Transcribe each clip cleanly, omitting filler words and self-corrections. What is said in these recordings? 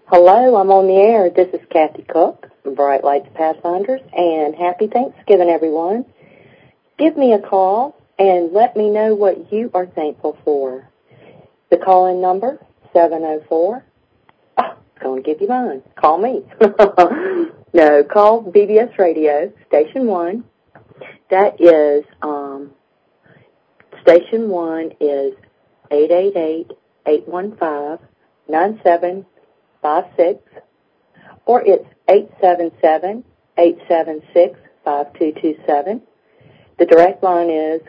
Hello, I'm on the air. This is Kathy Cook from Bright Lights Pathfinders, and happy Thanksgiving, everyone. Give me a call and let me know what you are thankful for. The call-in number, 704. Oh, going to give you mine. Call me. No, call BBS Radio, Station 1. That is, Station 1 is 888-815-9756, or it's 877-876-5227. The direct line is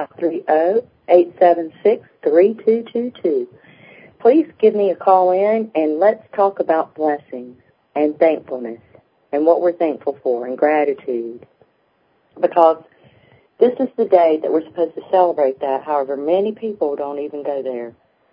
530-876-3222. Please give me a call in and let's talk about blessings and thankfulness and what we're thankful for and gratitude. Because this is the day that we're supposed to celebrate that. However, many people don't even go there.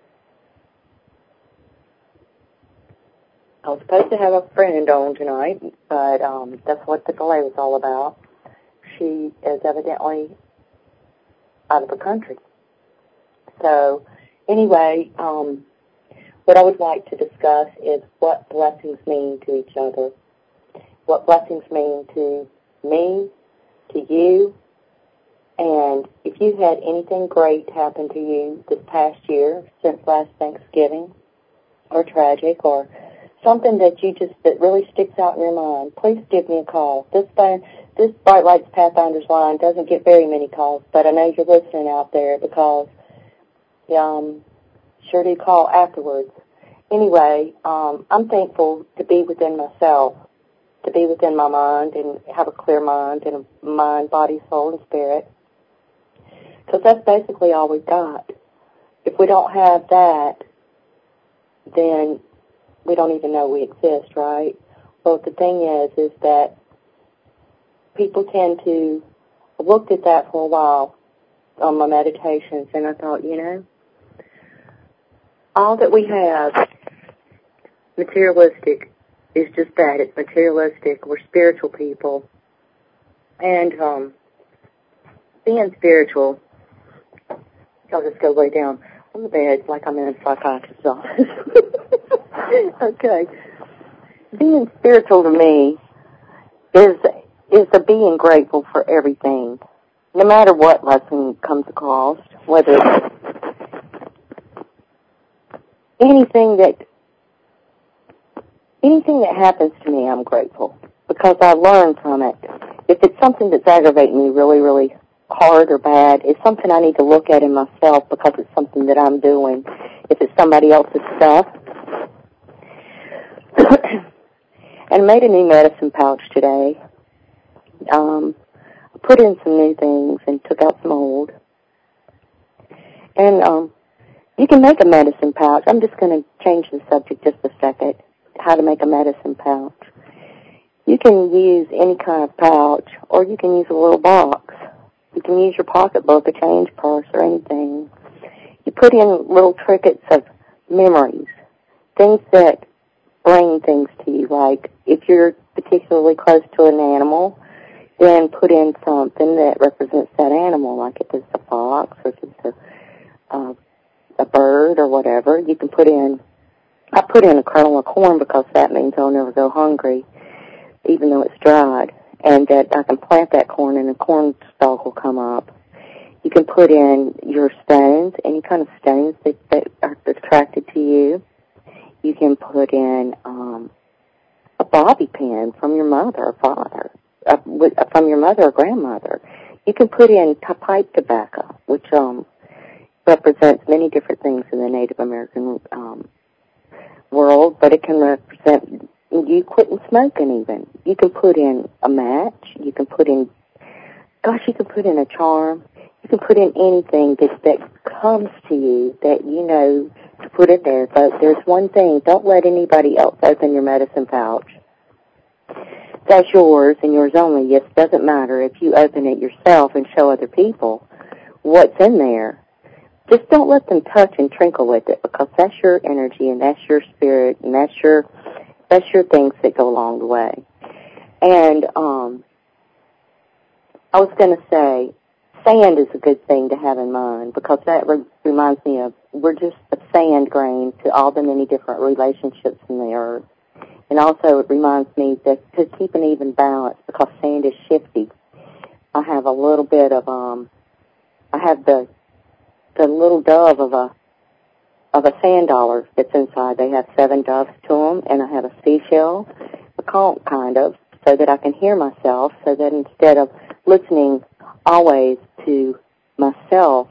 I was supposed to have a friend on tonight, but that's what the delay was all about. She is evidently out of the country. So, anyway, what I would like to discuss is what blessings mean to each other. What blessings mean to me, to you, and if you had anything great happen to you this past year, since last Thanksgiving, or tragic, or something that really sticks out in your mind, please give me a call. This Bright Lights Pathfinders line doesn't get very many calls, but I know you're listening out there because sure do call afterwards. Anyway, I'm thankful to be within myself, to be within my mind and have a clear mind and a mind, body, soul, and spirit, because that's basically all we've got. If we don't have that, then we don't even know we exist, right? Well, the thing is that people tend to, I looked at that for a while on my meditations, and I thought, all that we have, materialistic, is just that. It's materialistic. We're spiritual people. And being spiritual, I'll just go lay down on the bed like I'm in a psychiatrist's office. Okay. Being spiritual to me is the being grateful for everything, no matter what lesson comes across, whether it's anything that happens to me, I'm grateful because I learn from it. If it's something that's aggravating me really, really hard or bad, it's something I need to look at in myself because it's something that I'm doing. If it's somebody else's stuff. And I made a new medicine pouch today. I put in some new things and took out some old. And you can make a medicine pouch. I'm just going to change the subject just a second. How to make a medicine pouch. You can use any kind of pouch, or you can use a little box. You can use your pocketbook, a change purse, or anything. You put in little trinkets of memories, things that bring things to you, like if you're particularly close to an animal, then put in something that represents that animal, like if it's a fox or if it's a bird or whatever. You can put in, I put in a kernel of corn because that means I'll never go hungry, even though it's dried, and that I can plant that corn and the corn stalk will come up. You can put in your stones, any kind of stones that are attracted to you. You can put in a bobby pin from your mother or father, from your mother or grandmother. You can put in pipe tobacco, which represents many different things in the Native American world, but it can represent you quitting smoking even. You can put in a match. You can put in, you can put in a charm. You can put in anything that comes to you that you know to put in there. But there's one thing. Don't let anybody else open your medicine pouch. That's yours and yours only. Yes, it doesn't matter if you open it yourself and show other people what's in there. Just don't let them touch and trinkle with it because that's your energy and that's your spirit and that's your things that go along the way. And I was going to say, sand is a good thing to have in mind because that reminds me of we're just a sand grain to all the many different relationships in the earth. And also it reminds me that to keep an even balance, because sand is shifty, I have a little bit of, I have the little dove of a sand dollar that's inside. They have 7 doves to them, and I have a seashell, a conch kind of, so that I can hear myself, so that instead of listening always to myself,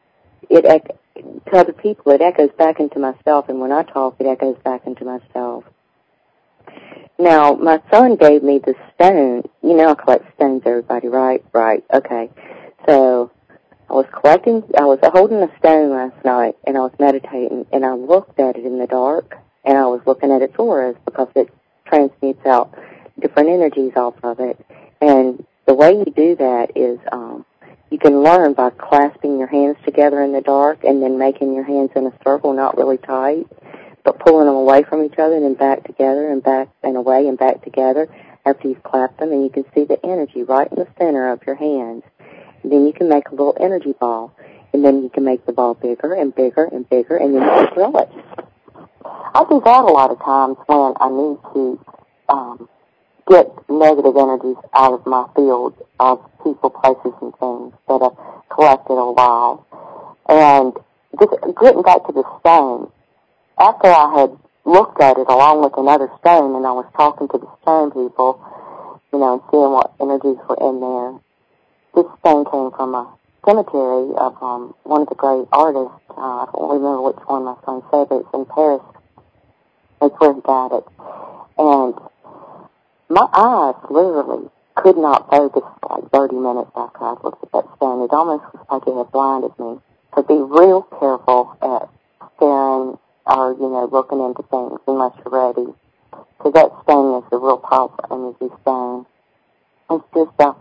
to other people, it echoes back into myself, and when I talk, it echoes back into myself. Now, my son gave me this stone. You know I collect stones, everybody, right? Right, okay. So I was holding a stone last night, and I was meditating, and I looked at it in the dark, and I was looking at its auras, because it transmutes out different energies off of it. And the way you do that is you can learn by clasping your hands together in the dark and then making your hands in a circle, not really tight, but pulling them away from each other and then back together and back and away and back together after you've clapped them, and you can see the energy right in the center of your hands. And then you can make a little energy ball, and then you can make the ball bigger and bigger and bigger, and then you can throw it. I do that a lot of times when I need to get negative energies out of my field of people, places, and things that I've collected a while. And just getting back to the stone, after I had looked at it along with another stone, and I was talking to the stone people, and seeing what energies were in there, this stone came from a cemetery of one of the great artists. I don't remember which one my son said, but it's in Paris. That's where he got it. And my eyes literally could not focus for like 30 minutes after I looked at that stone. It almost was like it had blinded me. So be real careful at staring or, looking into things unless you're ready. Because that stone is a real powerful energy stone. It's just a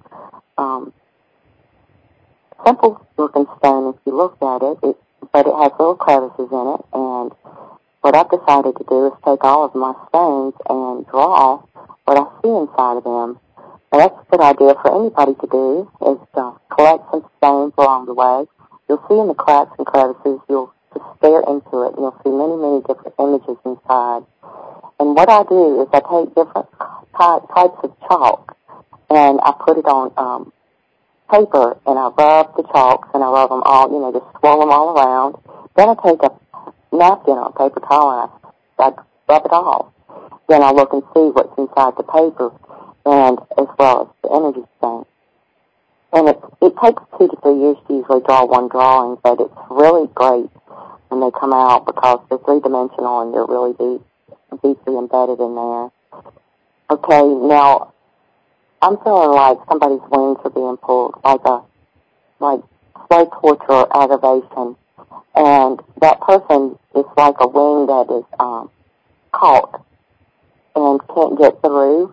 simple looking stone if you look at it, but it has little crevices in it. And what I've decided to do is take all of my stones and draw what I see inside of them. And that's a good idea for anybody to do, is to collect some stones along the way. You'll see in the cracks and crevices, you'll just stare into it, and you'll see many, many different images inside. And what I do is I take different types of chalk, and I put it on paper, and I rub the chalks, and I rub them all, just swirl them all around. Then I take a napkin or a paper towel, and I rub it all. Then I look and see what's inside the paper, and as well as the energy stone. And it takes 2 to 3 years to usually draw one drawing, but it's really great when they come out because they're 3-dimensional and they're really deeply embedded in there. Okay, now I'm feeling like somebody's wings are being pulled, like slow torture or aggravation, and that person is like a wing that is caught and can't get through.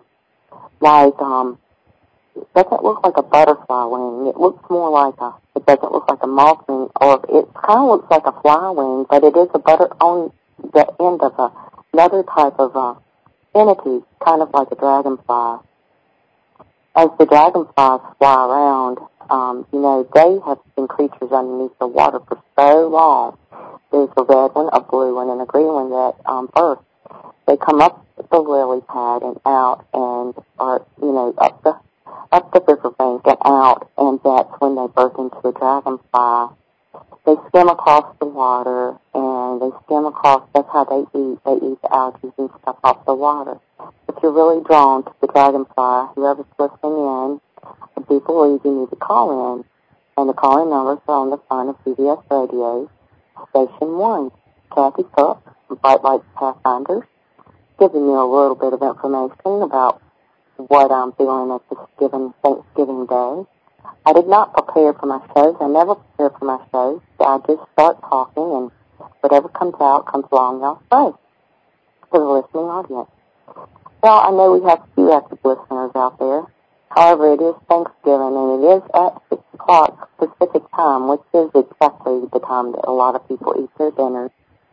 It doesn't look like a butterfly wing. It looks more like it doesn't look like a moth wing, or it kind of looks like a fly wing, but it is on the end of another type of entity, kind of like a dragonfly. As the dragonflies fly around, they have been creatures underneath the water for so long. There's a red one, a blue one, and a green one that birth. They come up the lily pad and out and are, up the riverbank and out, and that's when they birth into a dragonfly. They swim across the water, and that's how they eat. They eat the algae and stuff off the water. If you're really drawn to the dragonfly, whoever's listening in, I do believe you need to call in. And the calling numbers are on the front of CBS Radio, Station 1. Kathy Cook, Bright Light Pathfinders, giving you a little bit of information about what I'm feeling at this given Thanksgiving Day. I did not prepare for my shows. I never prepare for my shows. I just start talking, and whatever comes out comes along y'all's way for the listening audience. Well, I know we have a few active listeners out there. However, it is Thanksgiving, and it is at 6 o'clock Pacific time, which is exactly the time that a lot of people eat their dinners.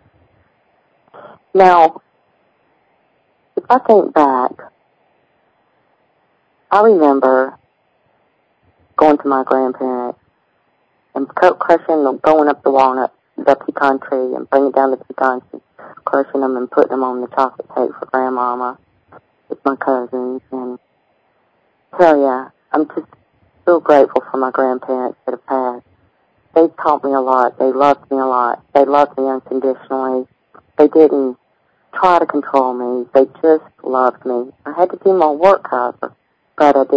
Now, if I think back, I remember going to my grandparents and going up the walnut the pecan tree and bringing down the pecans and crushing them and putting them on the chocolate cake for Grandmama with my cousins. And so, yeah, I'm just so grateful for my grandparents that have passed. They taught me a lot. They loved me a lot. They loved me unconditionally. They didn't try to control me. They just loved me. I had to do my work, however, but I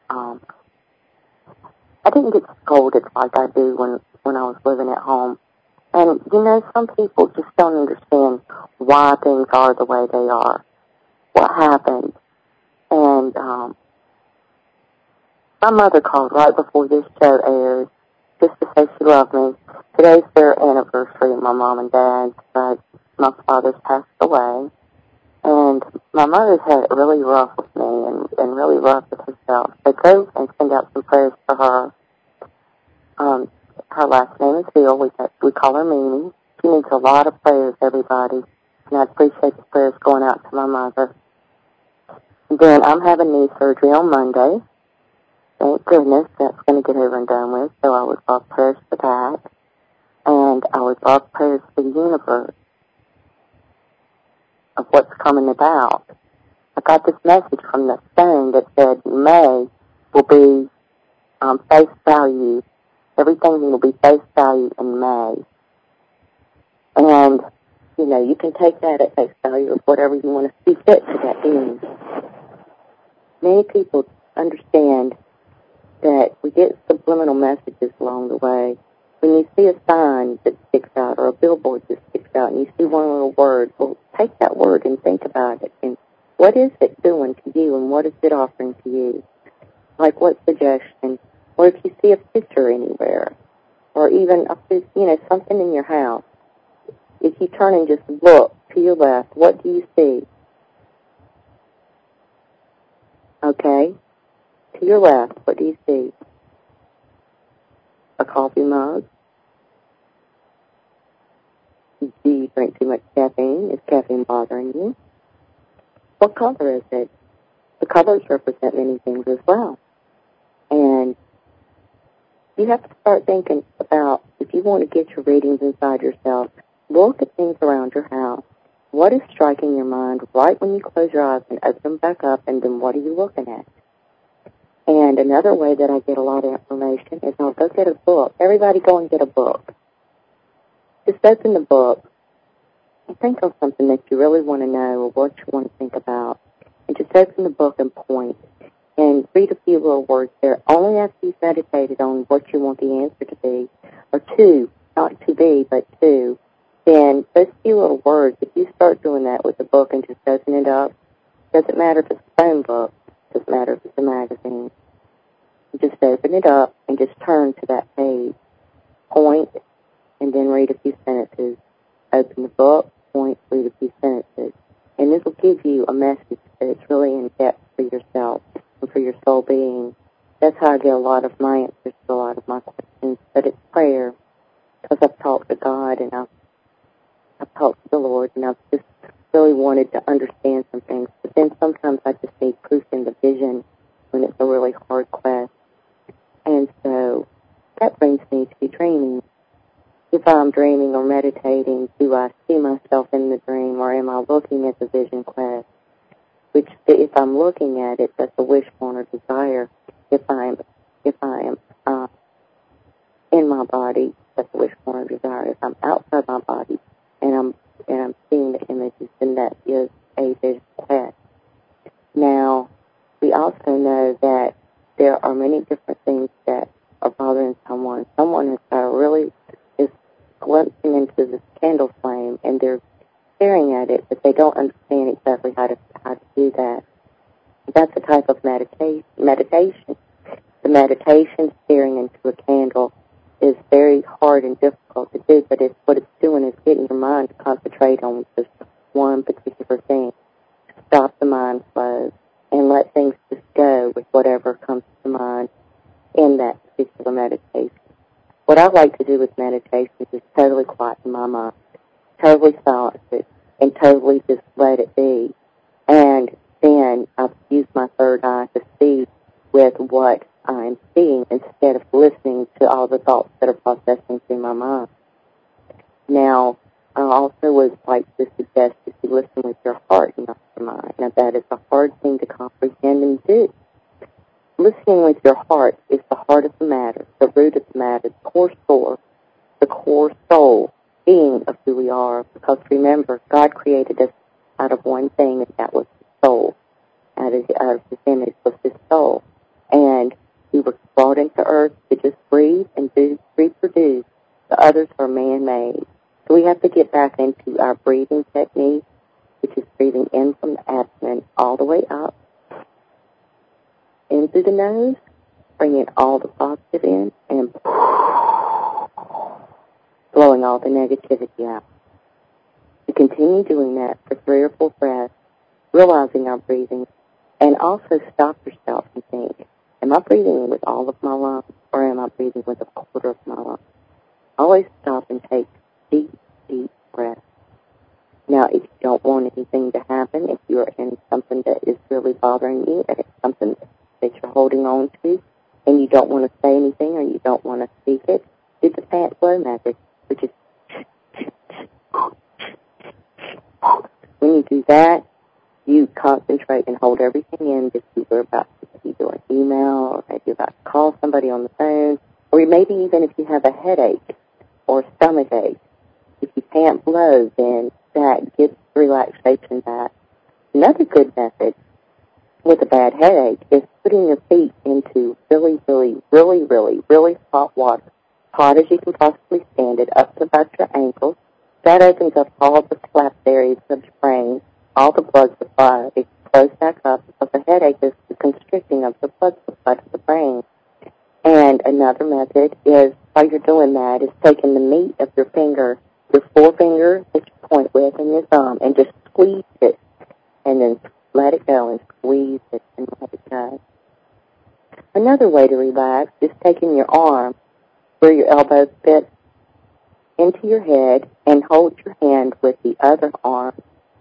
didn't get scolded like I do when I was living at home. And, some people just don't understand why things are the way they are, what happened. And my mother called right before this show aired just to say she loved me. Today's their anniversary, my mom and dad's, but my father's passed away. And my mother's had it really rough with me and really rough with herself. So go and send out some prayers for her. Her last name is Hill. We call her Mimi. She needs a lot of prayers, everybody. And I appreciate the prayers going out to my mother. And then I'm having knee surgery on Monday. Thank goodness that's going to get over and done with. So I would love prayers for that. And I would love prayers for the universe of what's coming about. I got this message from the stone that said May will be face value. Everything will be face value in May. And, you can take that at face value of whatever you want to see fit to that being. Many people understand that we get subliminal messages along the way. When you see a sign that sticks out or a billboard that sticks out and you see one little word, well, take that word and think about it. And what is it doing to you and what is it offering to you? Like what suggestion? Or if you see a picture anywhere or even, something in your house, if you turn and just look to your left, what do you see? Okay? To your left, what do you see? A coffee mug? Do you drink too much caffeine? Is caffeine bothering you? What color is it? The colors represent many things as well. And you have to start thinking about, if you want to get your readings inside yourself, look at things around your house. What is striking your mind right when you close your eyes and open them back up, and then what are you looking at? And another way that I get a lot of information is I'll go get a book. Everybody go and get a book. Just open the book and think of something that you really want to know or what you want to think about. And just open the book and point and read a few little words there. Only after you've meditated on what you want the answer to be, or two, not to be, but two. Then those few little words, if you start doing that with the book and just open it up, doesn't matter if it's a phone book, doesn't matter if it's a magazine. You just open it up and just turn to that page. Point, and then read a few sentences. Open the book, point, read a few sentences. And this will give you a message that it's really in depth for yourself and for your soul being. That's how I get a lot of my answers to a lot of my questions. But it's prayer, because I've talked to God and I've talked to the Lord, and I've just really wanted to understand some things. But then sometimes I just need proof in the vision when it's a really hard quest. And so that brings me to dreaming. If I'm dreaming or meditating, do I see myself in the dream, or am I looking at the vision quest? Which, if I'm looking at it, that's a wish, want, or desire. If I am in my body, that's a wish, want, or desire. If I'm outside my body and I'm seeing the images, then that is a vision quest. Now, we also know that there are many different things that are bothering someone. Someone has got is glimpsing into this candle flame, and they're staring at it, but they don't understand exactly how to do that. That's a type of meditation. The meditation, staring into a candle, is very hard and difficult to do, but what it's doing is getting your mind to concentrate on just one particular thing. Stop the mind flow and let things just go with whatever comes to mind in that particular meditation. What I like to do with meditation is totally quieten my mind, totally silence it, and totally just let it be. And then I've used my third eye to see with what I'm seeing instead of listening to all the thoughts that are processing through my mind. Now, I also would like to suggest that you listen with your heart, not your mind. Now, that is a hard thing to comprehend and do. Listening with your heart is the heart of the matter, the root of the matter, the core source, the core soul being of who we are. Because remember, God created us out of one thing, and that was the soul. Out of His image was His soul. And we were brought into earth to just breathe and reproduce. The others are man-made. So we have to get back into our breathing technique, which is breathing in from the abdomen all the way up, in through the nose, bringing all the positive in, and blowing all the negativity out. You continue doing that for 3 or 4 breaths, realizing our breathing, and also stop yourself and think, am I breathing with all of my lungs, or am I breathing with a quarter of my lungs? Always stop and take deep, deep breaths. Now, if you don't want anything to happen, if you're in something that is really bothering you, and it's something that you're holding on to, and you don't want to say anything or you don't want to speak it, do the fat blow method, which is when you do that, you concentrate and hold everything in that you were about to either an email or maybe about to call somebody on the phone, or maybe even if you have a headache or stomach ache. If you can't blow, then that gives relaxation back. Another good method with a bad headache is putting your feet into really, really, really, really, really hot water. Hot as you can possibly stand it, up to about your ankles. That opens up all the collapsed areas of your brain, all the blood supply. It flows back up because the headache is the constricting of the blood supply to the brain. And another method is, while you're doing that, is taking the meat of your finger, your forefinger that you point with, and your thumb, and just squeeze it, and then let it go and squeeze it and let it go. Another way to relax is taking your arm where your elbows fit into your head and hold your hand with the other arm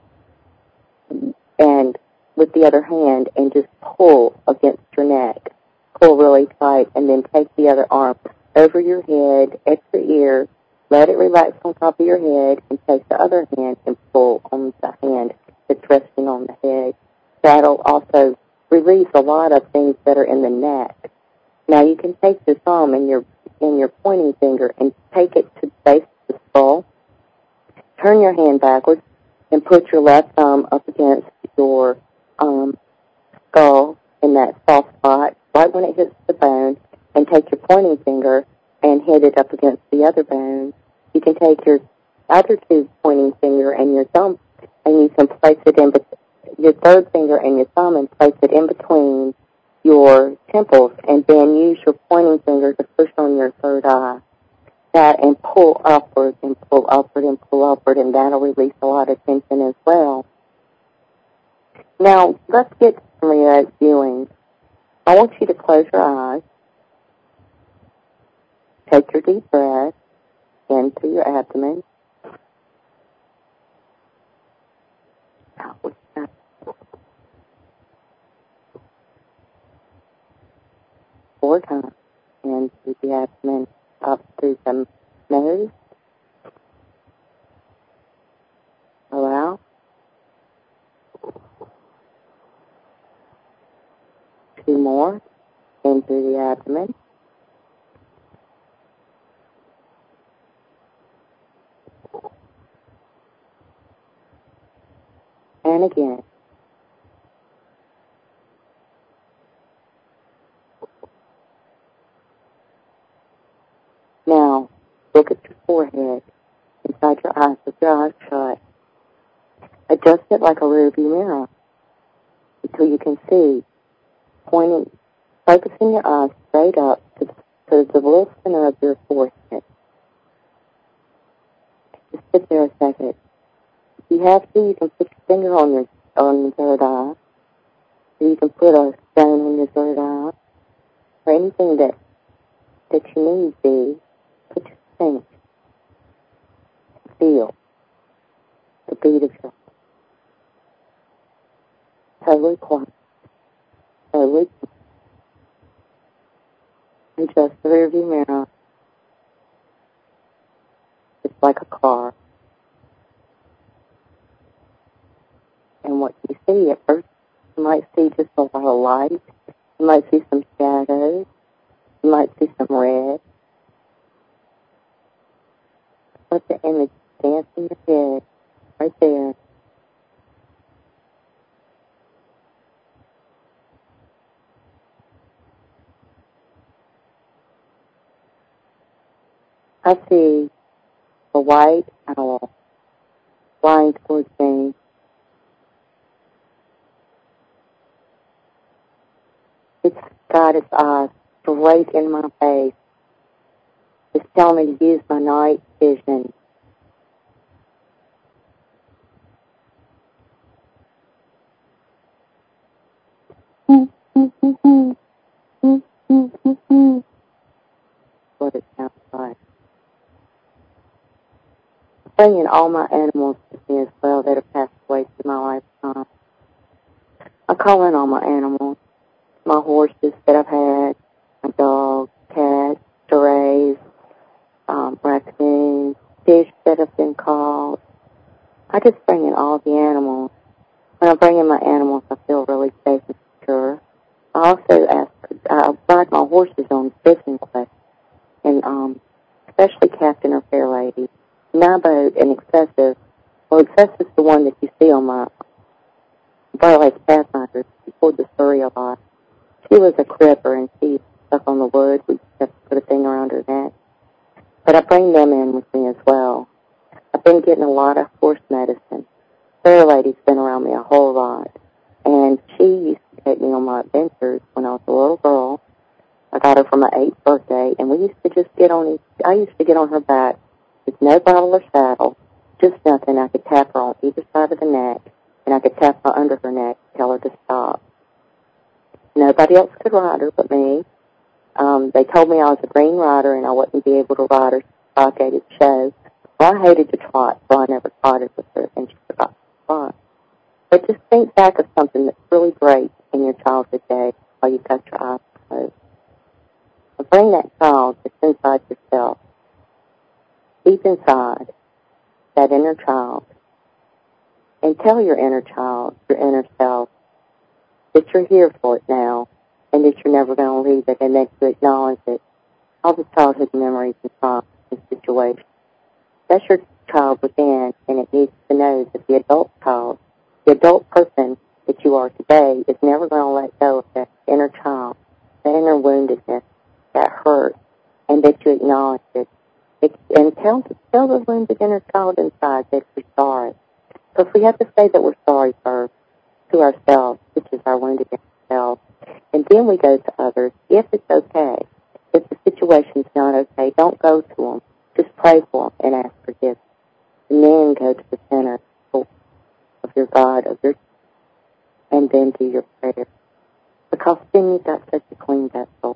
and with the other hand and just pull against your neck. Pull really tight and then take the other arm over your head, at your ear, let it relax on top of your head, and take the other hand and pull on the hand that's resting on the head. That'll also release a lot of things that are in the neck. Now you can take your thumb and your pointing finger and take it to the base of the skull. Turn your hand backwards and put your left thumb up against your skull in that soft spot, right when it hits the bone, and take your pointing finger and hit it up against the other bone. You can take your other 2 pointing finger and your thumb, and you can place it in your third finger and your thumb and place it in between your temples, and then use your pointing finger to push on your third eye. That and pull upward and pull upward and pull upward, and that'll release a lot of tension as well. Now, let's get to some remote viewing. I want you to close your eyes. Take your deep breath into your abdomen. Out with that. 4 times into the abdomen, up through the nose. Allow. 2 more into the abdomen. And again. Now, look at your forehead, inside your eyes with your eyes shut. Adjust it like a rearview mirror until you can see, focusing your eyes straight up to the little center of your forehead. Just sit there a second. If you have to, you can put your finger on your third eye, or you can put a stone on your third eye, or anything that you need to. But just think, feel the beat of your heart. Totally quiet, totally quiet. Adjust the rearview mirror. Just like a car. And what you see at first, you might see just a lot of light. You might see some shadows. You might see some red. Let the image dance in your head, right there. I see a white owl flying towards me. It's got its eyes straight in my face. It's telling me to use my night vision. What it sounds like. Bringing all my animals with me as well that have passed away through my lifetime. I call in all my animals, my horses that I've had, my dog, cat, strays, raccoons, fish that have been caught. I just bring in all the animals. When I bring in my animals, I feel really safe and secure. I also I ride my horses on fishing quests, and especially Captain or Fair Lady. Nabo and Excessive. Well, Excessive's the one that you see on my Barley's Pathfinder before the story a lot. She was a cripper and she stuck on the wood. We just have to put a thing around her neck. But I bring them in with me as well. I've been getting a lot of horse medicine. Fair Lady's been around me a whole lot. And she used to take me on my adventures when I was a little girl. I got her for my 8th birthday, and we used to just I used to get on her back with no bridle or saddle, just nothing. I could tap her on either side of the neck, and I could tap her under her neck, tell her to stop. Nobody else could ride her but me. They told me I was a green rider and I wouldn't be able to ride her stock-gated show. Well, I hated to trot, so I never trotted with her, and she forgot to trot. But just think back of something that's really great in your childhood day while you've got your eyes closed. So bring that child that's inside yourself, deep inside, that inner child, and tell your inner child, your inner self, that you're here for it now, and that you're never going to leave it, and that you acknowledge it. All the childhood memories and thoughts and situations. That's your child within, and it needs to know that the adult child, the adult person that you are today, is never going to let go of that inner child, that inner woundedness, that hurt, and that you acknowledge it. And tell the wounded inner child inside that you're sorry. So if we have to say that we're sorry first to ourselves, which is our wounded inner self, and then we go to others, if it's okay. If the situation's not okay, don't go to them. Just pray for them and ask forgiveness. And then go to the center of your God, and then do your prayer. Because then you've got such a clean vessel.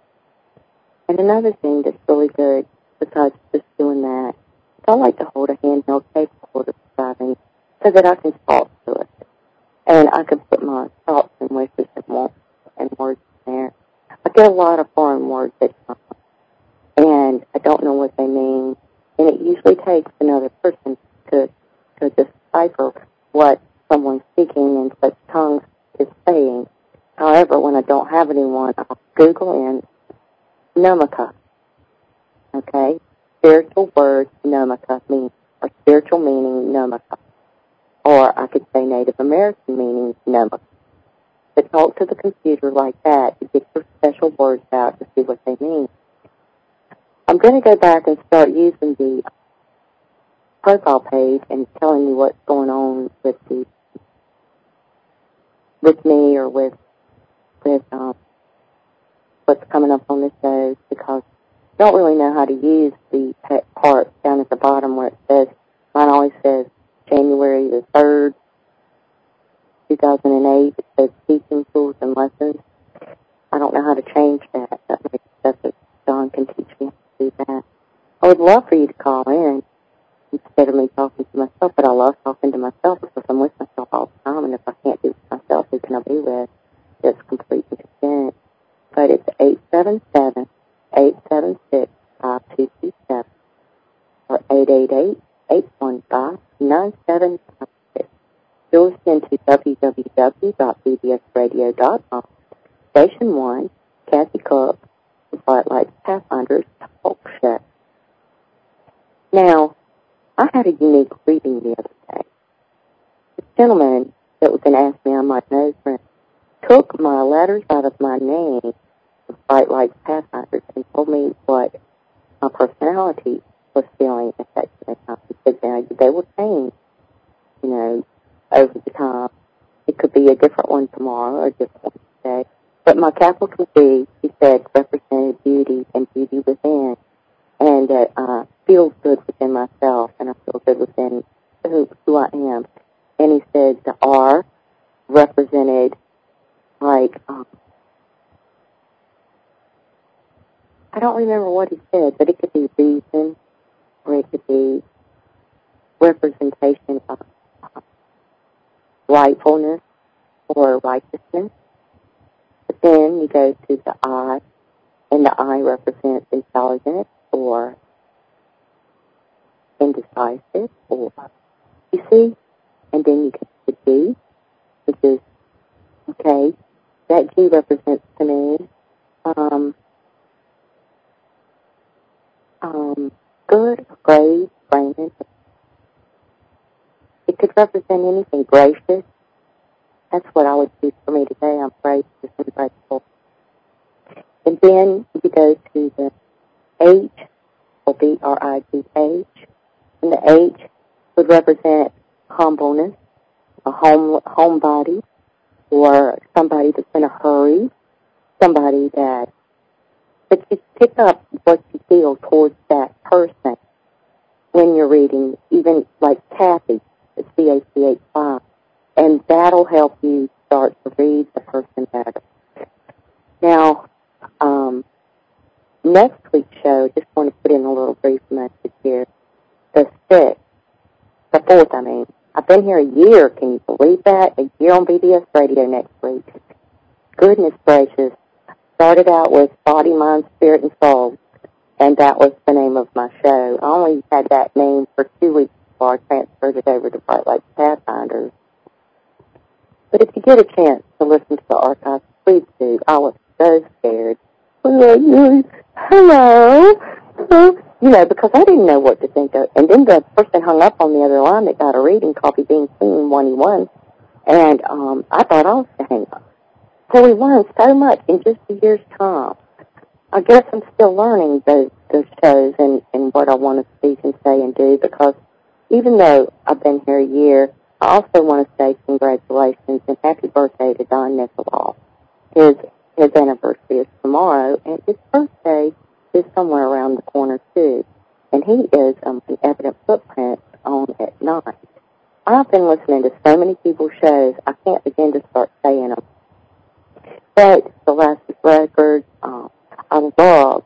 And another thing that's really good, besides just doing that, is I like to hold a handheld tape recorder beside me so that I can talk to it. And I can put my thoughts and wishes and words in there. I get a lot of foreign words at times, and I don't know what they mean. And it usually takes another person to decipher what someone speaking in such tongues is saying. However, when I don't have anyone, I'll Google in Nomaka. Okay? Spiritual word Nomaka means, or spiritual meaning Nomaka. Or I could say Native American meaning Nomaka. To talk to the computer like that to get your special words out to see what they mean. I'm going to go back and start using the profile page and telling you what's going on with me or with what's coming up on the show, because I don't really know how to use the part down at the bottom where it says, mine always says January the 3rd, 2008. It says teaching tools and lessons. I don't know how to change that. That's what John can teach me how to do that. I would love for you to call in instead of me talking to myself, but I love talking to myself because I'm with myself all the time, and if I can't be with myself, who can I be with? It's complete and content. But it's 877-876-5227 or 815-9756. You're listening to www.bbsradio.com. Station 1, Kathy Cook, the Spotlight Pathfinders Talk Show. Now, I had a unique reading the other day. This gentleman that was going to ask me on my nose ring took my letters out of my name, the Spotlight Pathfinders, and told me what my personality was feeling at that time. He said they will change, over the time. It could be a different one tomorrow or a different one today. But my capital B, he said, represented beauty and beauty within, and that I feel good within myself, and I feel good within who I am. And he said the R represented, I don't remember what he said, but it could be reason, or it could be representation of rightfulness or righteousness. But then you go to the I, and the I represents intelligence or indecisive, or, you see? And then you get to G, which is, okay, that G represents to me, good, brave, branded. It could represent anything, gracious. That's what I would choose for me today. I'm gracious and grateful. And then you go to the H, or B-R-I-G-H, and the H would represent humbleness, a homebody, or somebody that's in a hurry, somebody that, but you pick up what you feel towards that person when you're reading, even like Kathy, the C-A-C-H-5, and that'll help you start to read the person better. Now, next week's show, just want to put in a little brief message here. The 4th, I've been here a year. Can you believe that? A year on BBS Radio next week. Goodness gracious. Started out with Body, Mind, Spirit, and Soul, and that was the name of my show. I only had that name for 2 weeks before I transferred it over to Bright Light Pathfinders. But if you get a chance to listen to the archives, please do. I was so scared. Hello? Because I didn't know what to think of. And then the person hung up on the other line that got a reading, Coffee Bean Queen 1E1, and I thought I was to hang up. So we learned so much in just a year's time. I guess I'm still learning those shows and what I want to speak and say and do, because even though I've been here a year, I also want to say congratulations and happy birthday to Don Nicolau. His anniversary is tomorrow, and his birthday is somewhere around the corner, too. And he is an evident footprint on at night. I've been listening to so many people's shows, I can't begin to start saying them. But the last record, I love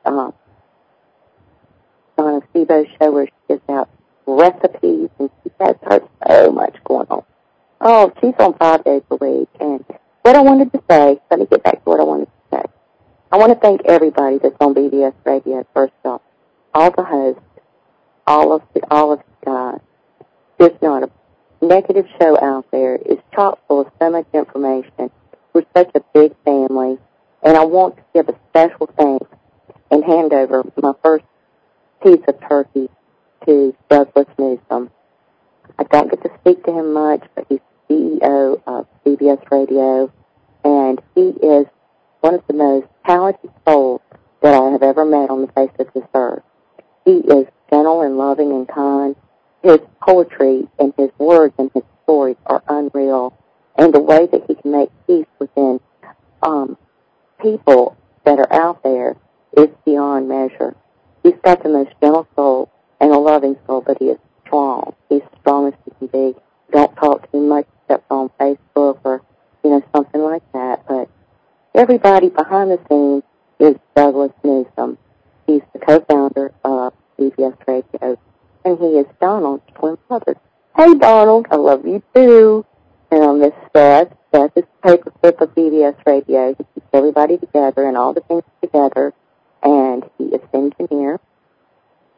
Donna Stebo's show where she gives out recipes, and she has so much going on. Oh, she's on 5 days a week. And what I wanted to say, let me get back to what I wanted to say. I want to thank everybody that's on BBS Radio, first off. All the hosts, all of you guys. There's not a negative show out there. It's chock full of so much information. We're such a big family. And I want to give a special thanks and hand over my first piece of turkey to Douglas Newsom. I don't get to speak to him much, but he's CEO of CBS Radio, and he is one of the most talented souls that I have ever met on the face of this earth. He is gentle and loving and kind. His poetry and his words and his stories are unreal, and the way that he can make peace within people that are out there is beyond measure. He's got the most gentle soul and a loving soul, but he is strong. He's strong as he can be. Don't talk too much except on Facebook or, something like that. But everybody behind the scenes is Douglas Newsom. He's the co-founder of CBS Radio, and he is Donald's twin brother. Hey, Donald, I love you too. And this Seth. Seth is the paperclip of CBS Radio. He keeps everybody together and all the things together, and he is an engineer.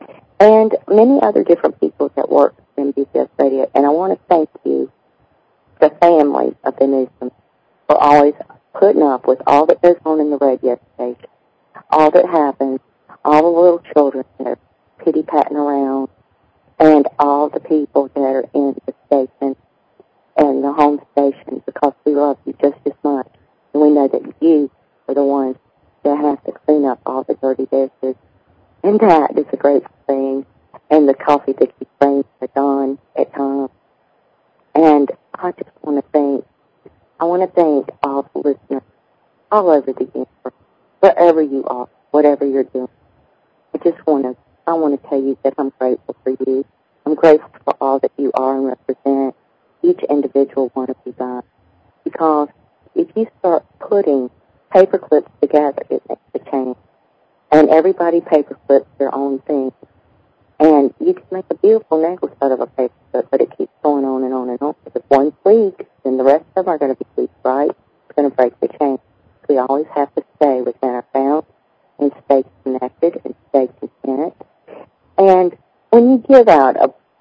and many other different people that work in BCS Radio. And I want to thank you, the family of the Newsoms, for always putting up with all that goes on in the radio station, all that happens, all the little children that are pity-patting around, and all the people that are in the station and the home station, because we love you just as much. And we know that you are the ones that have to clean up all the dirty dishes. And that is a great thing. And the coffee that you bring to Dawn at times. And I just want to thank all the listeners all over the universe, wherever you are, whatever you're doing. I want to tell you that I'm grateful for you. I'm grateful for all that you are and represent, each individual one of you guys. Because if you start putting paper clips together, it makes a change. And everybody paper clips their own thing. And you can make a beautiful necklace out of a paper clip, but it keeps going on and on and on. If one's weak, then the rest of them are going to be weak, right? It's going to break the chain. We always have to stay within our bounds and stay connected and stay content. And when you give out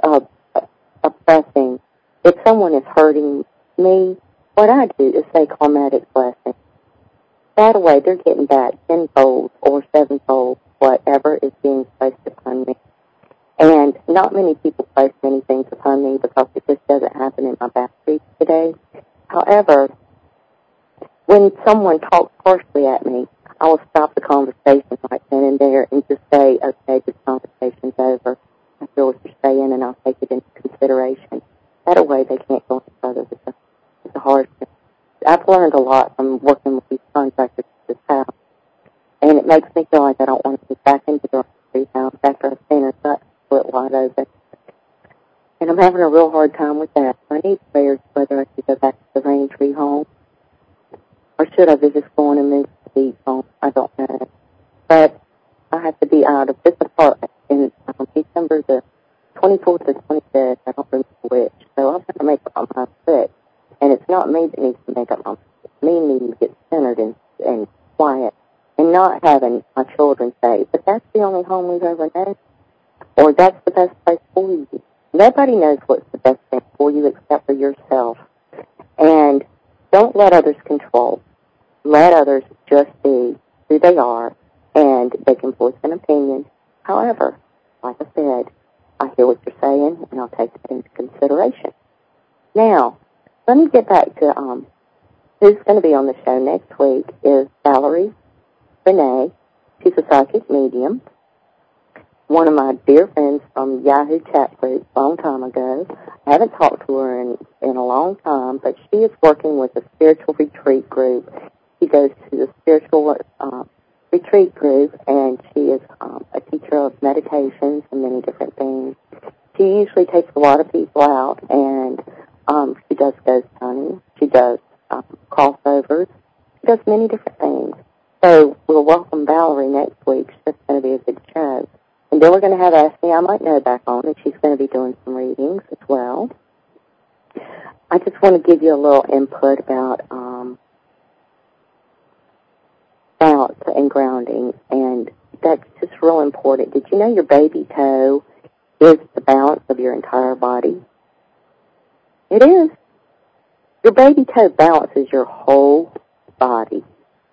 a blessing, if someone is hurting me, what I do is say climatic blessing. That way they're getting back tenfold or sevenfold whatever is being placed upon me. And not many people place many things upon me because it just doesn't happen in my boundaries today. However, when someone talks harshly at me, I will stop the conversation right then and there and just say, okay, this conversation's over. I feel what you're saying, and I'll take it into consideration. That way they can't go any further with the harshness. I've learned a lot from working with these contractors at this house, and it makes me feel like I don't want to get back into the street house after I've seen her gut split wide open. And I'm having a real hard time with that. I need prayers whether I should go back to the Rain Tree home or should I visit going and move to the beach home. I don't know. But I have to be out of this apartment in December the 24th or 25th. I don't remember which. So I'll have to make up my mind quick. And it's not me that needs to make up my mind. It's me needing to get centered and quiet and not having my children say, but that's the only home we've ever known. Or that's the best place for you. Nobody knows what's the best thing for you except for yourself. And don't let others control. Let others just be who they are, and they can voice an opinion. However, like I said, I hear what you're saying, and I'll take it into consideration. Now, let me get back to who's going to be on the show next week is Valerie Renee. She's a psychic medium. One of my dear friends from Yahoo chat group a long time ago. I haven't talked to her in a long time, but she is working with a spiritual retreat group. She goes to the spiritual retreat group, and she is a teacher of meditations and many different things. She usually takes a lot of people out, and she does ghost hunting. She does crossovers. She does many different things. So we'll welcome Valerie next week. That's going to be a good show. And then we're going to have Ashley I Might Know back on, and she's going to be doing some readings as well. I just want to give you a little input about balance and grounding, and that's just real important. Did you know your baby toe is the balance of your entire body? It is. Your baby toe balances your whole body.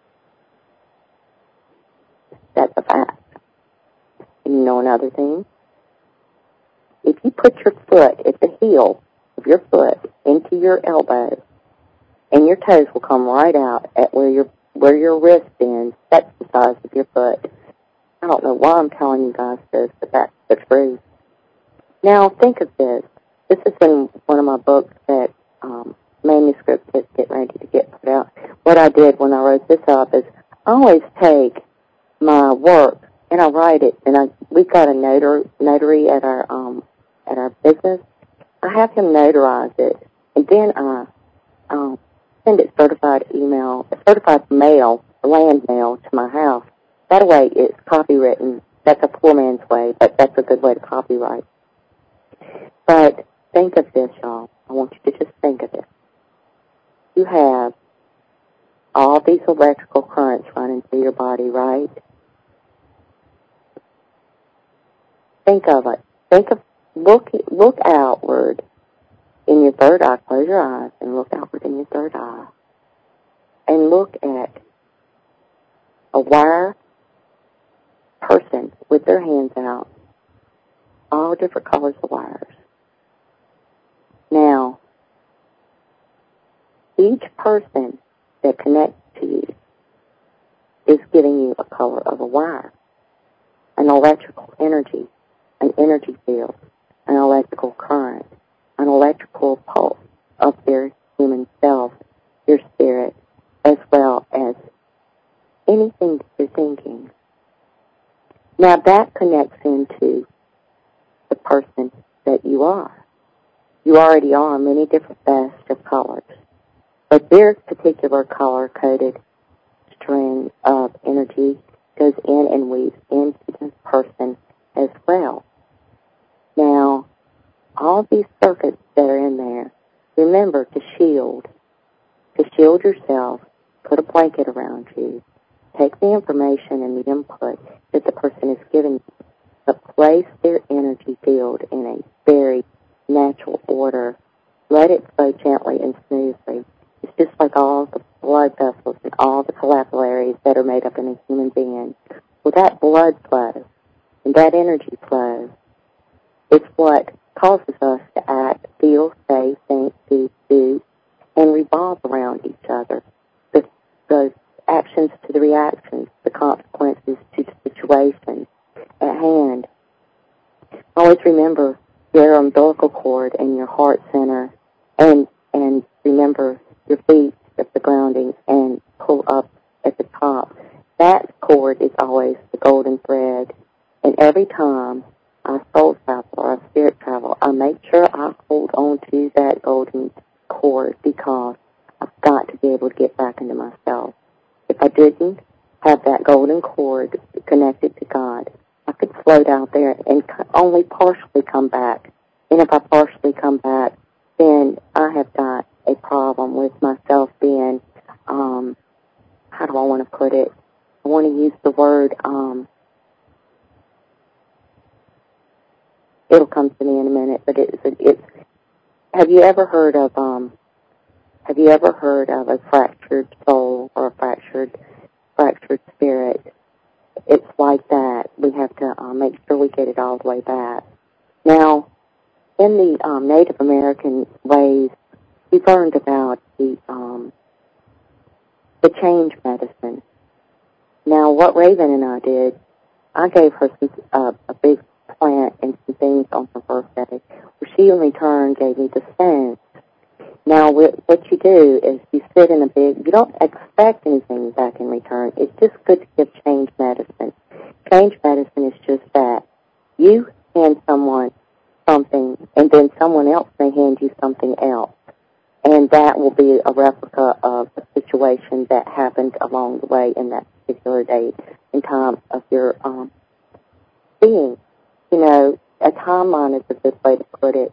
That's a fact. And you know another thing? If you put your foot at the heel of your foot into your elbow, and your toes will come right out at where your wrist ends, that's the size of your foot. I don't know why I'm telling you guys this, but that's the truth. Now, think of this. This is in one of my books that manuscript that's getting ready to get put out. What I did when I wrote this up is I always take my work and I write it, and we've got a notary at our business. I have him notarize it, and then I send it certified mail, land mail to my house. That way it's copywritten. That's a poor man's way, but that's a good way to copyright. But think of this, y'all. I want you to just think of it. You have all these electrical currents running through your body, right? think of it. Look outward in your third eye. Close your eyes and look outward in your third eye. And look at a wire person with their hands out, all different colors of wires. Now, each person that connects to you is giving you a color of a wire, an electrical energy, an energy field, an electrical current, an electrical pulse of their human self, their spirit, as well as anything that you're thinking. Now that connects into the person that you are. You already are many different vests of colors, but their particular color-coded string of energy goes in and weaves into this person as well. Now, all these circuits that are in there, remember to shield yourself, put a blanket around you, take the information and the input that the person is giving you, but place their energy field in a very natural order. Let it flow gently and smoothly. It's just like all the blood vessels and all the capillaries that are made up in a human being. Well, that blood flow and that energy flow is what causes us to act, feel, say, think, do, and revolve around each other. The actions to the reactions, the consequences to the situations at hand. Always remember your umbilical cord and your heart center, and remember your feet at the grounding and pull up at the top. That cord is always the golden thread, and every time I soul travel or I spirit travel, I make sure I hold on to that golden cord because I've got to be able to get back into myself. If I didn't have that golden cord connected to God, I could float out there and only partially come back. And if I partially come back, then I have got a problem with myself being, how do I want to put it? I want to use the word, it'll come to me in a minute, but it's have you ever heard of a fractured soul or a fractured spirit? It's like that. We have to make sure we get it all the way back. Now, in the Native American ways, we've learned about the change medicine. Now, what Raven and I did, I gave her a big plant and some things on her birthday, where she in return gave me the stones. Now, what you do is you sit in you don't expect anything back in return. It's just good to give change medicine. Change medicine is just that. You hand someone something, and then someone else may hand you something else. And that will be a replica of a situation that happened along the way in that particular day and time of your being. You know, a timeline is a good way to put it.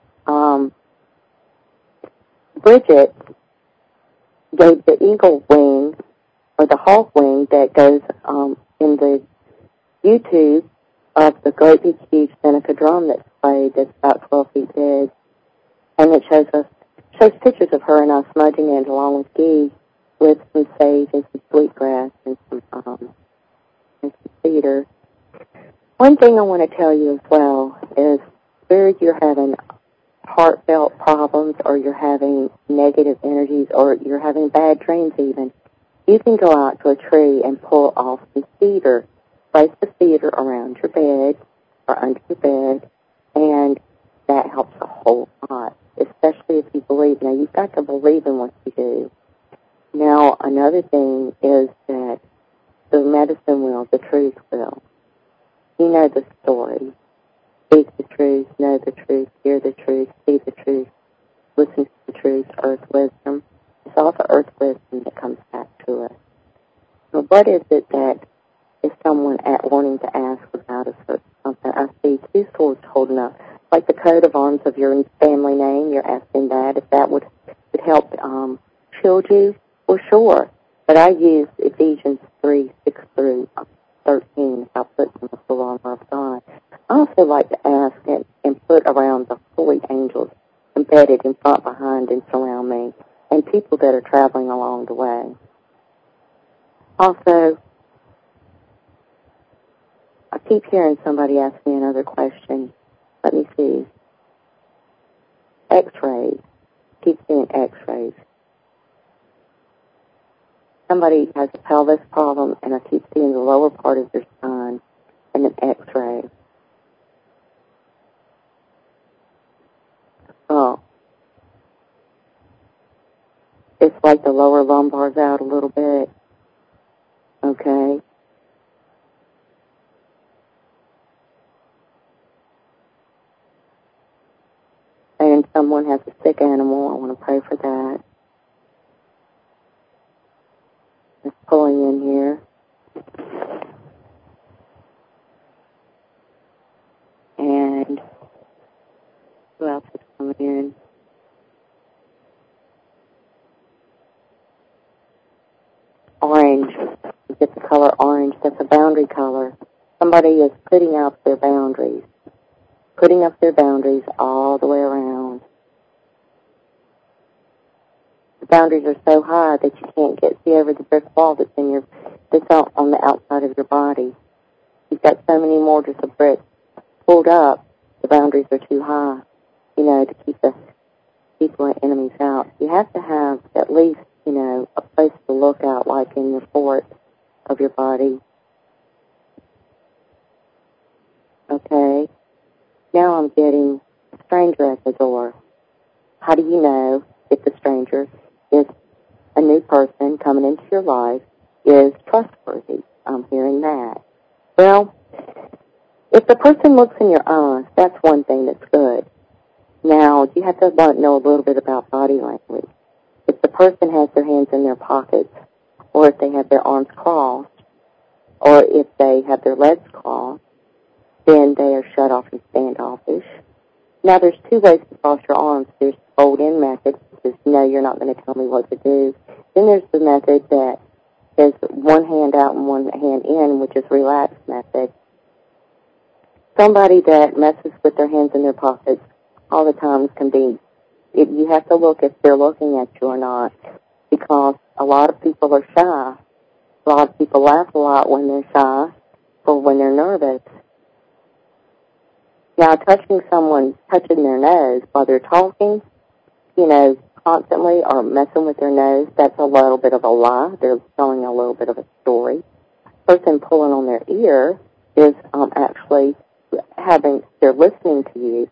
Bridget gave the eagle wing, or the hawk wing, that goes in the YouTube of the great big huge Seneca drum that's played that's about 12 feet big. And it shows pictures of her and I smudging it along with ghee with some sage and some sweetgrass and some cedar. One thing I want to tell you as well is where you're having heartfelt problems or you're having negative energies or you're having bad dreams even, you can go out to a tree and pull off some cedar. Place the cedar around your bed or under your bed, and that helps a whole lot, especially if you believe. Now, you've got to believe in what you do. Now, another thing is that the medicine wheel, the truth wheel. You know the story. Speak the truth, know the truth, hear the truth, see the truth, listen to the truth, earth wisdom. It's all the earth wisdom that comes back to us. So what is it that is someone wanting to ask about a certain something? I see two swords holding up, like the coat of arms of your family name. You're asking that, if that would help shield you. Well, sure. But I use Ephesians 3:6 through 13, if I put in the full armor of God. I also like to ask and put around the holy angels embedded in front, behind, and surround me, and people that are traveling along the way. Also, I keep hearing somebody ask me another question. Let me see. X-rays. Keep seeing X-rays. Somebody has a pelvis problem, and I keep seeing the lower part of their spine and an X-ray. Oh. It's like the lower lumbar's out a little bit. Okay. And someone has a sick animal. I want to pray for that. It's pulling in here. And who else is coming in? Orange. You get the color orange. That's a boundary color. Somebody is putting up their boundaries. Putting up their boundaries all the way around. The boundaries are so high that you can't see over the brick wall that's on the outside of your body. You've got so many mortars of bricks pulled up. The boundaries are too high, to keep the people and enemies out. You have to have at least, a place to look out, like in the fort of your body. Okay. Now I'm getting a stranger at the door. How do you know if the stranger is a new person coming into your life, is trustworthy? I'm hearing that. Well, if the person looks in your eyes, that's one thing that's good. Now, you have to know a little bit about body language. If the person has their hands in their pockets, or if they have their arms crossed, or if they have their legs crossed, then they are shut off and standoffish. Now, there's two ways to cross your arms. There's the fold-in method, which is, no, you're not going to tell me what to do. Then there's the method that is one hand out and one hand in, which is relaxed method. Somebody that messes with their hands in their pockets all the time can be, you have to look if they're looking at you or not, because a lot of people are shy. A lot of people laugh a lot when they're shy or when they're nervous. Now, touching their nose while they're talking, constantly, or messing with their nose, that's a little bit of a lie. They're telling a little bit of a story. Person pulling on their ear is actually they're listening to you.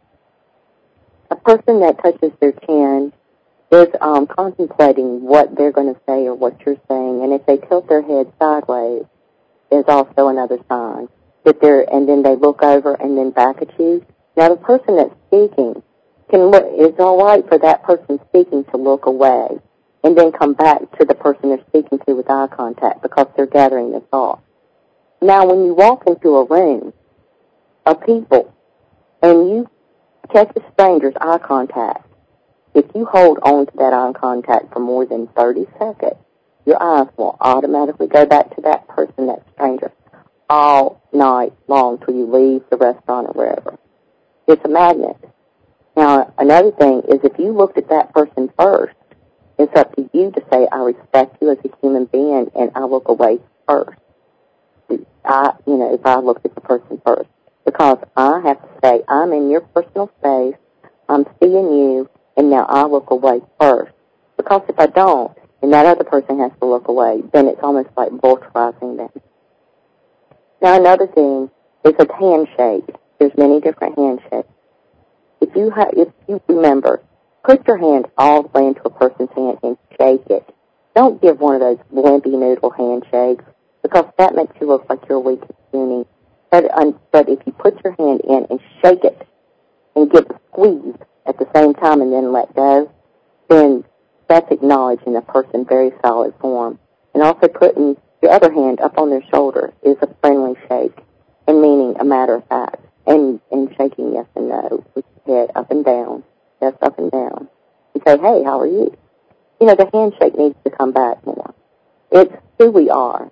A person that touches their chin is contemplating what they're going to say or what you're saying, and if they tilt their head sideways, is also another sign that and then they look over and then back at you. Now, the person that's speaking it's all right for that person speaking to look away and then come back to the person they're speaking to with eye contact because they're gathering their thoughts. Now, when you walk into a room of people and you catch a stranger's eye contact, if you hold on to that eye contact for more than 30 seconds, your eyes will automatically go back to that person, that stranger, all night long till you leave the restaurant or wherever. It's a magnet. Now, another thing is if you looked at that person first, it's up to you to say, I respect you as a human being, and I look away first. If I looked at the person first. Because I have to say, I'm in your personal space, I'm seeing you, and now I look away first. Because if I don't, and that other person has to look away, then it's almost like vulturizing them. Now, another thing is a handshake. There's many different handshakes. If you remember, put your hand all the way into a person's hand and shake it. Don't give one of those wimpy noodle handshakes, because that makes you look like you're weak and puny. But if you put your hand in and shake it and give a squeeze at the same time and then let go, then that's acknowledging a person very solid form. And also putting your other hand up on their shoulder is a friendly shake and meaning a matter of fact. And shaking yes and no with your head up and down, yes up and down. And say, hey, how are you? The handshake needs to come back more. It's who we are.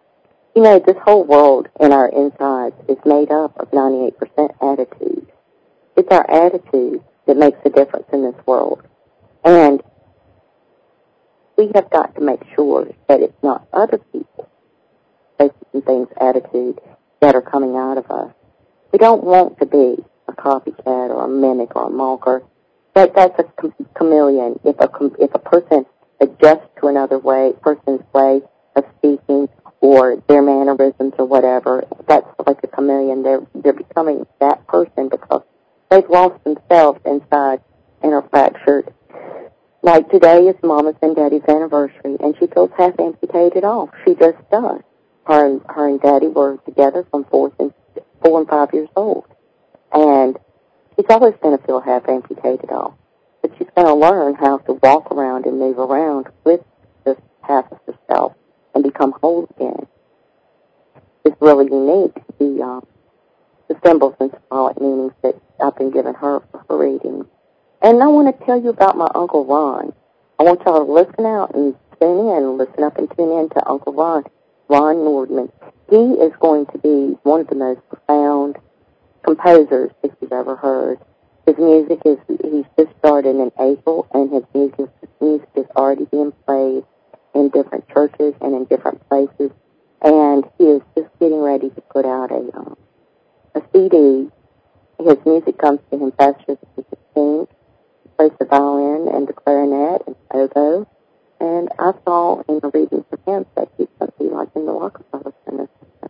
You know, this whole world in our insides is made up of 98% attitude. It's our attitude that makes a difference in this world. And we have got to make sure that it's not other people, places and things, attitude that are coming out of us. We don't want to be a copycat or a mimic or a mocker. That's a chameleon. If a person adjusts to another person's way of speaking or their mannerisms or whatever, that's like a chameleon. They're becoming that person because they've lost themselves inside and are fractured. Like today is Mama's and Daddy's anniversary, and she feels half amputated off. She just does. Her and Daddy were together from 4 and 5 years old. And she's always going to feel half amputated off. But she's going to learn how to walk around and move around with this half of herself and become whole again. It's really unique, the symbols and symbolic meanings that I've been giving her for her reading. And I want to tell you about my Uncle Ron. I want y'all to listen out and tune in, listen up and tune in to Uncle Ron Nordman. He is going to be one of the most profound composers that you've ever heard. His music he's just started in April, and his music is already being played in different churches and in different places. And he is just getting ready to put out a CD. His music comes to him faster than he can sing. He plays the violin and the clarinet and oboe. And I saw in the reading for him that he's going to be like in the Rockefeller Center.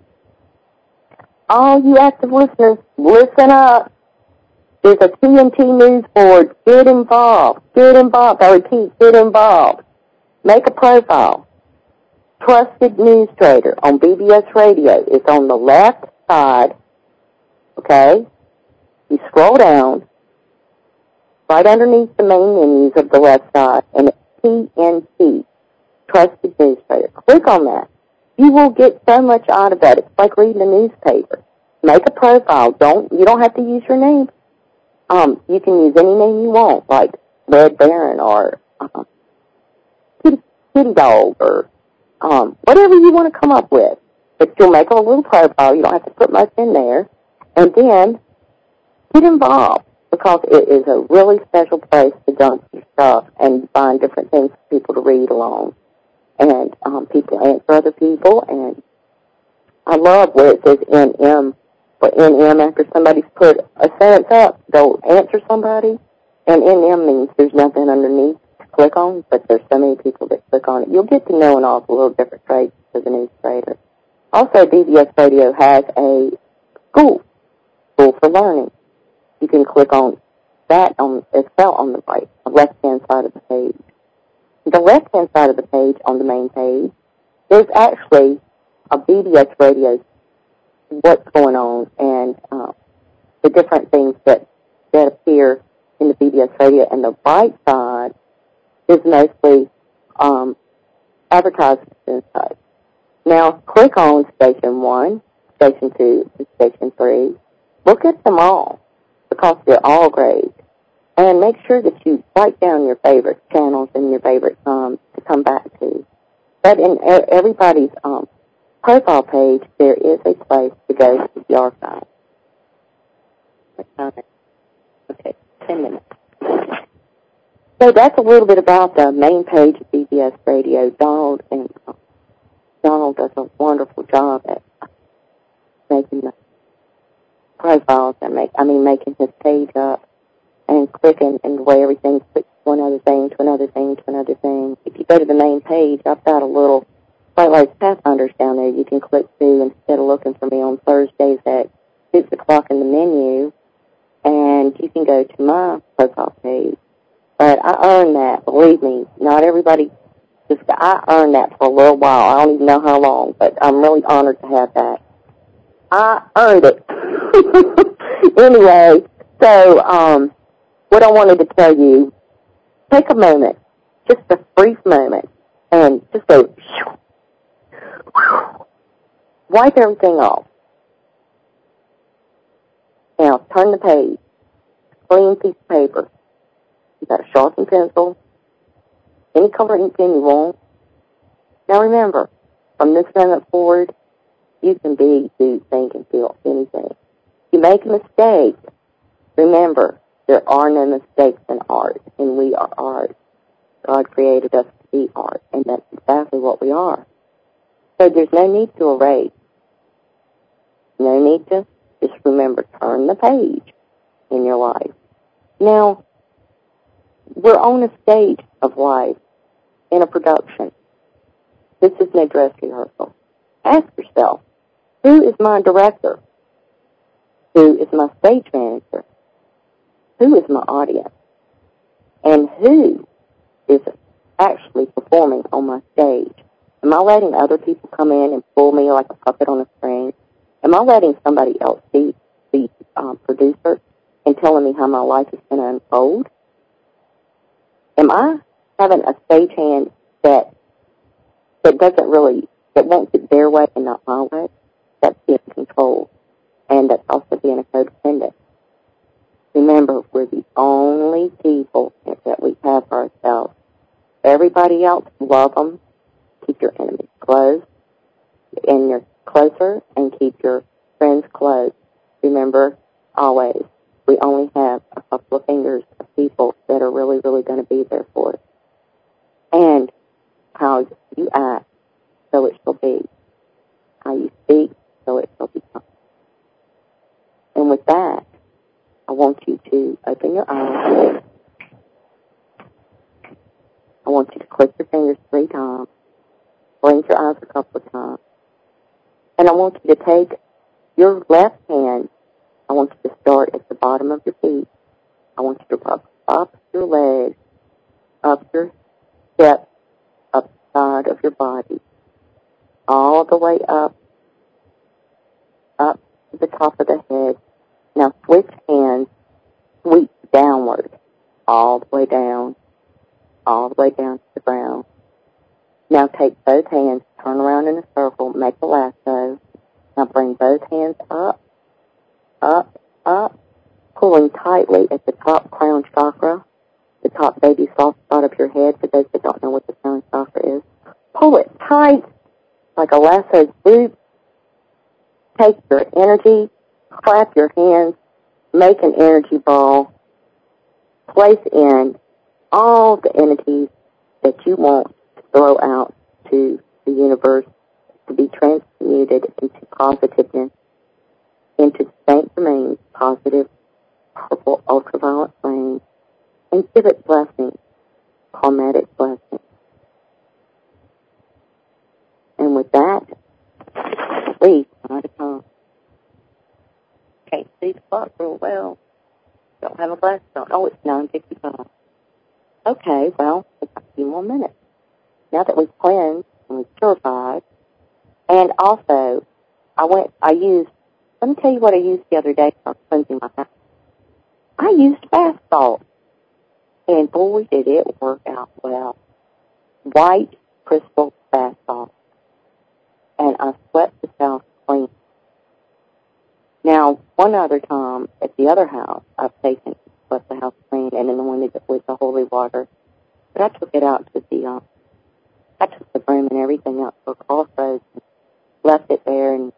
All you active listeners, listen up. There's a TNT News board. Get involved. Get involved. I repeat, get involved. Make a profile. Trusted News Trader on BBS Radio. It's on the left side. Okay? You scroll down right underneath the main menus of the left side, and it's TNT, Trusted News Trader. Click on that. You will get so much out of that. It's like reading a newspaper. Make a profile. You don't have to use your name. You can use any name you want, like Red Baron or Kitty Dog or whatever you want to come up with. But you'll make a little profile. You don't have to put much in there. And then get involved, because it is a really special place to dump your stuff and find different things for people to read along. And people answer other people. And I love where it says NM. For NM, after somebody's put a sentence up, they'll answer somebody. And NM means there's nothing underneath to click on, but there's so many people that click on it. You'll get to know an awful little different traits as a news trader. Also, BBS Radio has a school for learning. You can click on that as well on the right, the left-hand side of the page. The left-hand side of the page on the main page, there's actually a BBS Radio, what's going on, and the different things that appear in the BBS Radio. And the right side is mostly advertisements inside. Now, click on Station 1, Station 2, and Station 3. Look at them all, because they're all great. And make sure that you write down your favorite channels and your favorite to come back to. But in everybody's profile page, there is a place to go to the archive. Okay, 10 minutes. So that's a little bit about the main page of BBS Radio. Donald does a wonderful job at making the profiles and making his page up and clicking, and the way everything clicks one other thing to another thing to another thing. If you go to the main page, I've got a little Twilight Pathfinders down there you can click to instead of looking for me on Thursdays at 6 o'clock in the menu, and you can go to my profile page. But I earned that, believe me. Not everybody, I earned that for a little while. I don't even know how long, but I'm really honored to have that. I earned it. Anyway, so what I wanted to tell you, take a moment, just a brief moment, and just go, wipe everything off. Now, turn the page. Clean piece of paper. You got a sharpened pencil, any color ink pen you want. Now remember, from this moment forward, You can be, do, think, and feel anything. If you make a mistake, remember, there are no mistakes in art, and we are art. God created us to be art, and that's exactly what we are. So there's no need to erase. No need to just remember, turn the page in your life. Now, we're on a stage of life in a production. This is no dress rehearsal. Ask yourself, who is my director? Who is my stage manager? Who is my audience? And who is actually performing on my stage? Am I letting other people come in and pull me like a puppet on a string? Am I letting somebody else be the producer and telling me how my life is going to unfold? Am I having a stagehand that wants it their way and not my way? That's being controlled, and that's also being a codependent. Remember, we're the only people that we have for ourselves. Everybody else, love them. Keep your enemies close, and you're closer, and keep your friends close. Remember, always, we only have a couple of fingers of people that are really, really going to be there for us. And how you act, so it shall be. How you speak, so it shall become. And with that, I want you to open your eyes. I want you to click your fingers 3 times. Blink your eyes a couple of times. And I want you to take your left hand. I want you to start at the bottom of your feet. I want you to rub up your legs, up your hips, up the side of your body, all the way up to the top of the head. Now switch hands, sweep downward, all the way down to the ground. Now take both hands, turn around in a circle, make a lasso. Now bring both hands up, pulling tightly at the top crown chakra, the top baby soft spot of your head, for those that don't know what the crown chakra is. Pull it tight, like a lasso swoop. Take your energy, clap your hands, make an energy ball, place in all the entities that you want to throw out to the universe to be transmuted into positiveness, into Saint Germain's positive purple ultraviolet flame, and give it blessings, karmatic blessings. And with that, please, not at all. Can't see the clock real well. Don't have a glass on. Oh, it's 9:55. Okay, well, we've got a few more minutes. Now that we've cleansed and we've purified, and also, let me tell you what I used the other day for cleansing my house. I used bath salt, and boy, did it work out well. White crystal bath salt. And I swept the house clean. Now, one other time at the other house, I've swept the house clean and anointed it with the holy water. But I took it out to I took the broom and everything out for Crossroads and left it there, and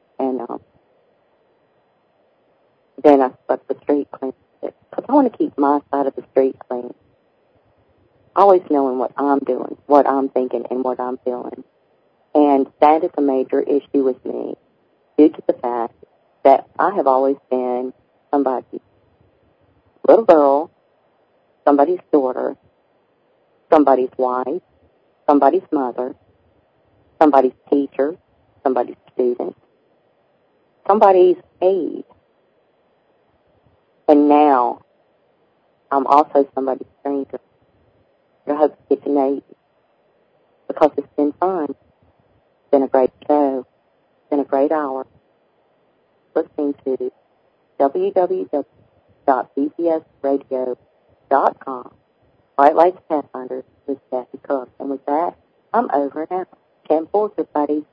then I swept the street clean. Because I want to keep my side of the street clean. Always knowing what I'm doing, what I'm thinking, and what I'm feeling. And that is a major issue with me due to the fact that I have always been somebody's little girl, somebody's daughter, somebody's wife, somebody's mother, somebody's teacher, somebody's student, somebody's aide. And now I'm also somebody's stranger. I hope to get to know you because it's been fun. It's been a great show. It's been a great hour. Listening to www.bpsradio.com. White Lights Pathfinders with Kathy Cook. And with that, I'm over and out. 10-4, everybody.